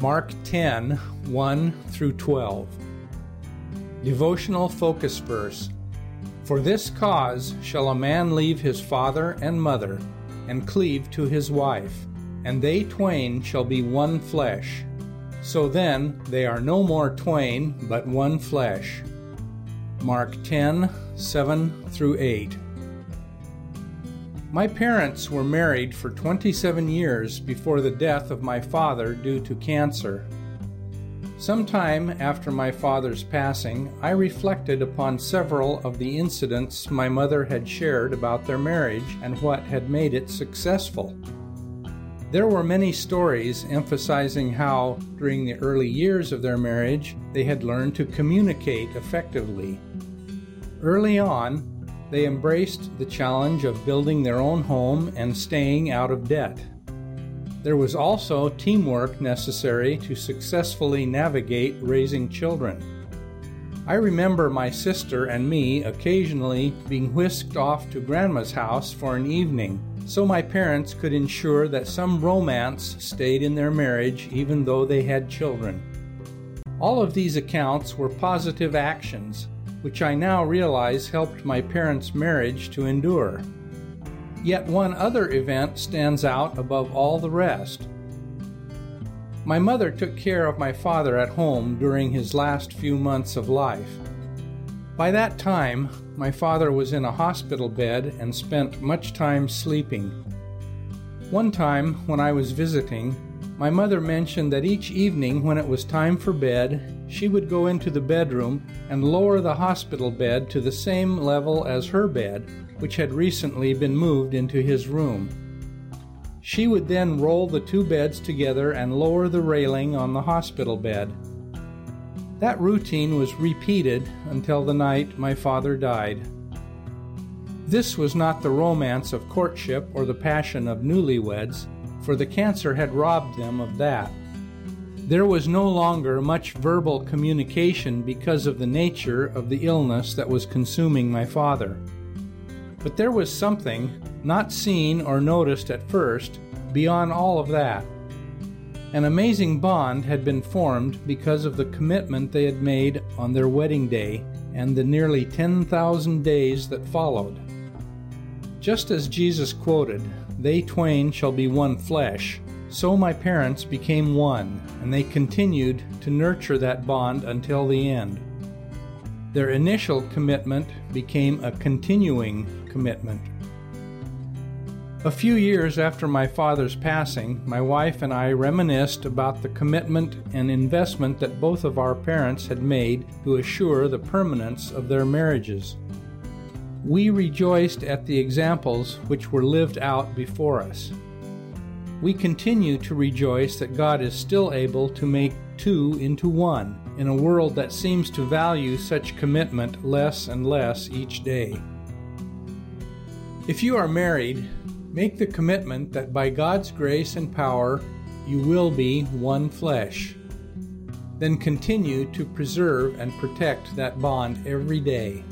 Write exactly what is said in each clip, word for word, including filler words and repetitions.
Mark ten, one through twelve. Devotional focus verse. For this cause shall a man leave his father and mother, and cleave to his wife, and they twain shall be one flesh. So then they are no more twain, but one flesh. Mark ten, seven through eight. My parents were married for twenty-seven years before the death of my father due to cancer. Sometime after my father's passing, I reflected upon several of the incidents my mother had shared about their marriage and what had made it successful. There were many stories emphasizing how, during the early years of their marriage, they had learned to communicate effectively. Early on, they embraced the challenge of building their own home and staying out of debt. There was also teamwork necessary to successfully navigate raising children. I remember my sister and me occasionally being whisked off to Grandma's house for an evening, so my parents could ensure that some romance stayed in their marriage even though they had children. All of these accounts were positive actions, which I now realize helped my parents' marriage to endure. Yet one other event stands out above all the rest. My mother took care of my father at home during his last few months of life. By that time, my father was in a hospital bed and spent much time sleeping. One time, when I was visiting, my mother mentioned that each evening when it was time for bed, she would go into the bedroom and lower the hospital bed to the same level as her bed, which had recently been moved into his room. She would then roll the two beds together and lower the railing on the hospital bed. That routine was repeated until the night my father died. This was not the romance of courtship or the passion of newlyweds, for the cancer had robbed them of that. There was no longer much verbal communication because of the nature of the illness that was consuming my father. But there was something, not seen or noticed at first, beyond all of that. An amazing bond had been formed because of the commitment they had made on their wedding day and the nearly ten thousand days that followed. Just as Jesus quoted, "They twain shall be one flesh," so my parents became one, and they continued to nurture that bond until the end. Their initial commitment became a continuing commitment. A few years after my father's passing, my wife and I reminisced about the commitment and investment that both of our parents had made to assure the permanence of their marriages. We rejoiced at the examples which were lived out before us. We continue to rejoice that God is still able to make two into one in a world that seems to value such commitment less and less each day. If you are married, make the commitment that by God's grace and power, you will be one flesh. Then continue to preserve and protect that bond every day.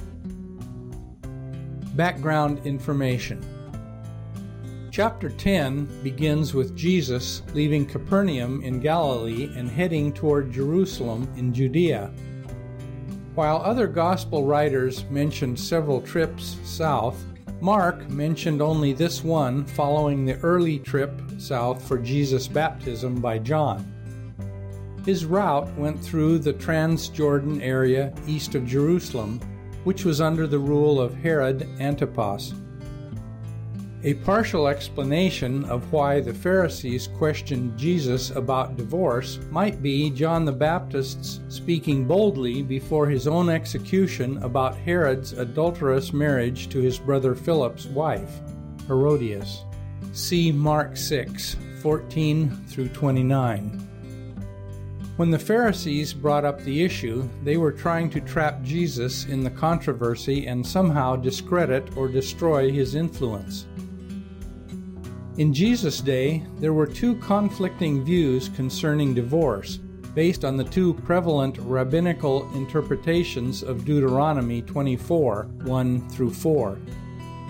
Background information. Chapter ten begins with Jesus leaving Capernaum in Galilee and heading toward Jerusalem in Judea. While other gospel writers mentioned several trips south, Mark mentioned only this one following the early trip south for Jesus' baptism by John. His route went through the Transjordan area east of Jerusalem, which was under the rule of Herod Antipas. A partial explanation of why the Pharisees questioned Jesus about divorce might be John the Baptist's speaking boldly before his own execution about Herod's adulterous marriage to his brother Philip's wife, Herodias. See Mark six, fourteen through twenty-nine. When the Pharisees brought up the issue, they were trying to trap Jesus in the controversy and somehow discredit or destroy his influence. In Jesus' day, there were two conflicting views concerning divorce, based on the two prevalent rabbinical interpretations of Deuteronomy twenty-four, one through four.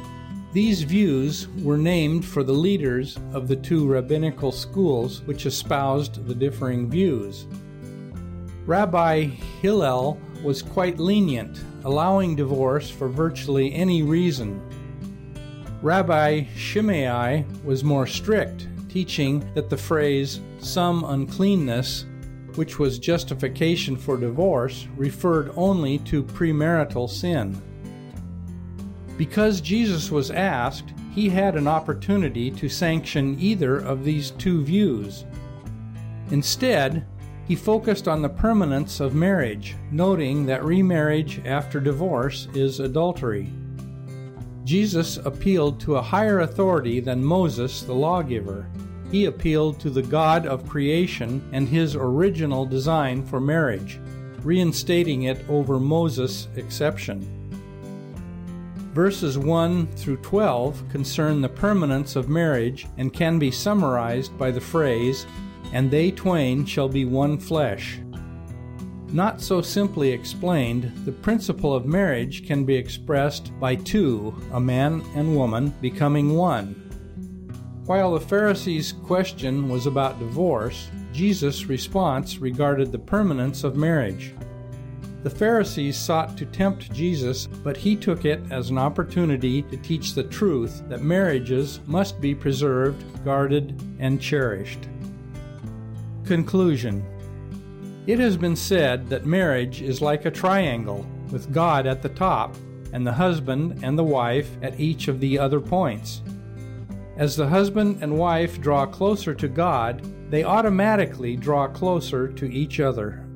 These views were named for the leaders of the two rabbinical schools which espoused the differing views. Rabbi Hillel was quite lenient, allowing divorce for virtually any reason. Rabbi Shimei was more strict, teaching that the phrase "some uncleanness," which was justification for divorce, referred only to premarital sin. Because Jesus was asked, he had an opportunity to sanction either of these two views. Instead, he focused on the permanence of marriage, noting that remarriage after divorce is adultery. Jesus appealed to a higher authority than Moses, the lawgiver. He appealed to the God of creation and his original design for marriage, reinstating it over Moses' exception. Verses one through twelve concern the permanence of marriage and can be summarized by the phrase, "And they twain shall be one flesh." Not so simply explained, the principle of marriage can be expressed by two, a man and woman, becoming one. While the Pharisees' question was about divorce, Jesus' response regarded the permanence of marriage. The Pharisees sought to tempt Jesus, but he took it as an opportunity to teach the truth that marriages must be preserved, guarded, and cherished. Conclusion. It has been said that marriage is like a triangle, with God at the top, and the husband and the wife at each of the other points. As the husband and wife draw closer to God, they automatically draw closer to each other.